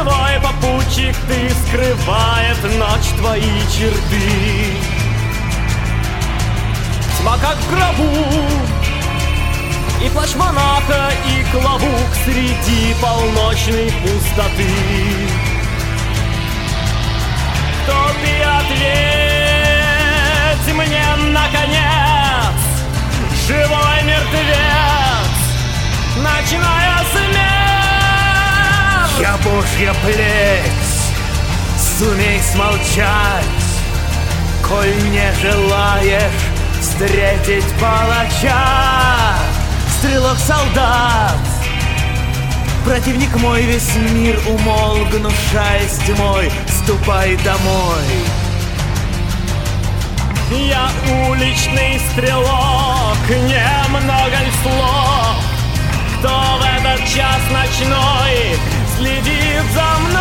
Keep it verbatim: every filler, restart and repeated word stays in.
живой попутчик ты, скрывает ночь твои черты. Тьма как в гробу, и плащ монаха, и клобук среди полночной пустоты. Кто ты, ответь мне, наконец, живой мертвец, ночная смерть. Я Божья плеть, сумей смолчать, коль не желаешь встретить палача. Стрелок-солдат, противник мой, весь мир умолк, гнушаясь тьмой, ступай домой. Я уличный стрелок, немного ли слов, кто в этот час ночной следит за мной?